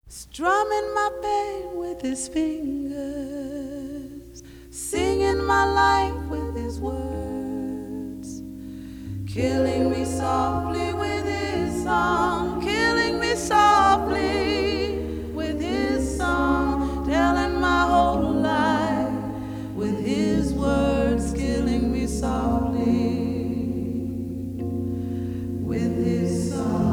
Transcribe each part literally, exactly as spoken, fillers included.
strumming my pain with his fingers, singing my life with his words, killing me softly with his song, killing me softly with his song, telling my whole life with his words, killing me softly with his song.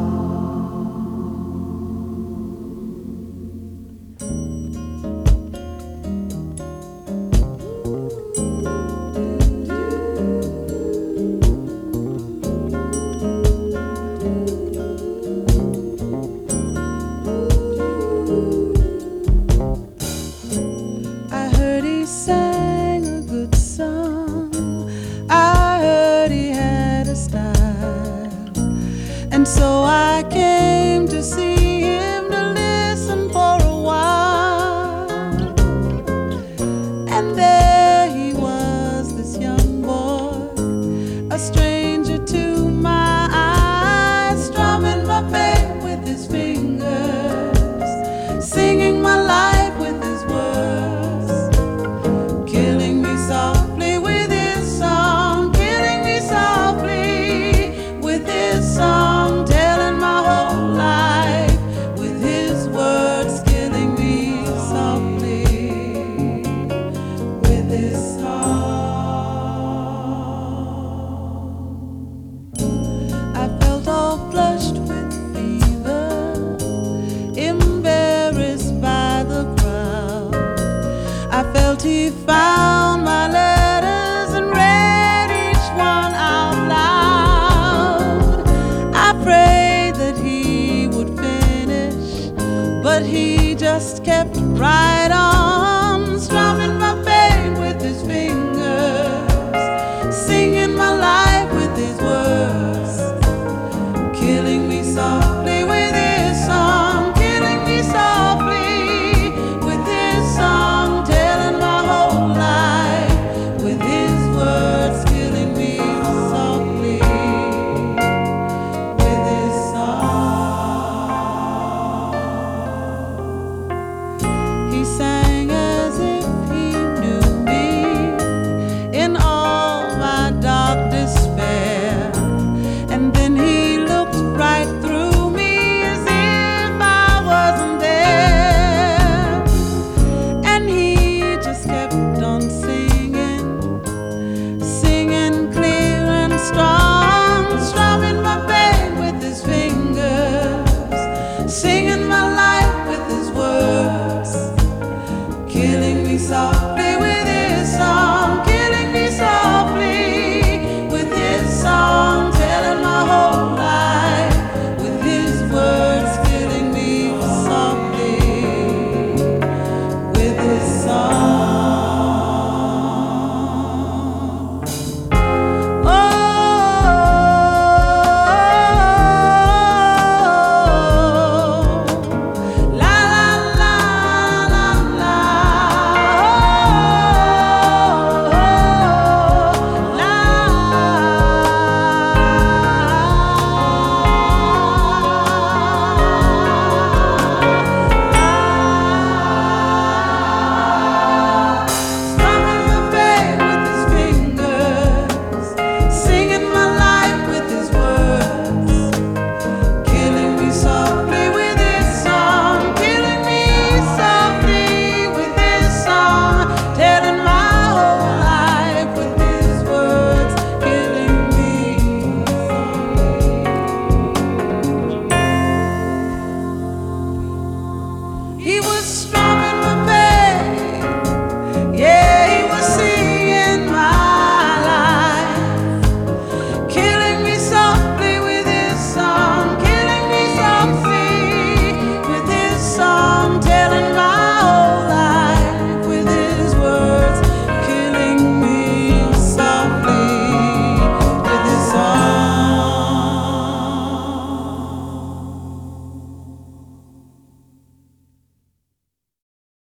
Sang a good song. I heard he had a style, and so I came to see him to listen for a while. And there he was, this young boy, a stranger to my eyes, strumming my pain with his fingers, singing my life with his words, killing me softly with his song, killing me softly with his song, telling my whole life with his words, killing me softly with his song. I felt all flushed with fever, embarrassed by the crowd. I felt he found my letters and read each one out loud. I prayed that he would finish, but he just kept right on.